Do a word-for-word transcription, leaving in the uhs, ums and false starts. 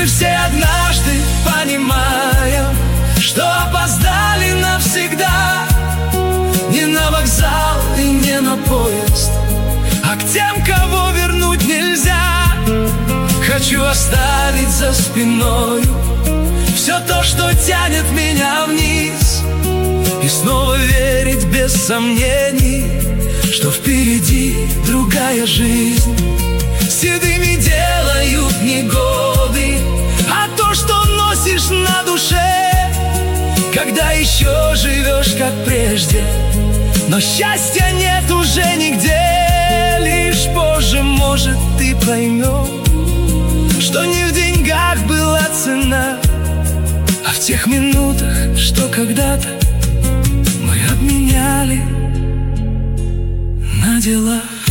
Мы все однажды понимаем, что опоздали навсегда. Не на вокзал и не на поезд, а к тем, кого вернуть нельзя. Хочу оставить за спиною все то, что тянет меня вниз, и снова верить без сомнений, что впереди другая жизнь. Седыми делают не годы, а то, что носишь на душе, когда еще живешь как прежде, но счастья нет уже нигде. Лишь позже, может, ты поймешь, что не в деньгах была цена, а в тех минутах, что когда-то мы обменяли на дела.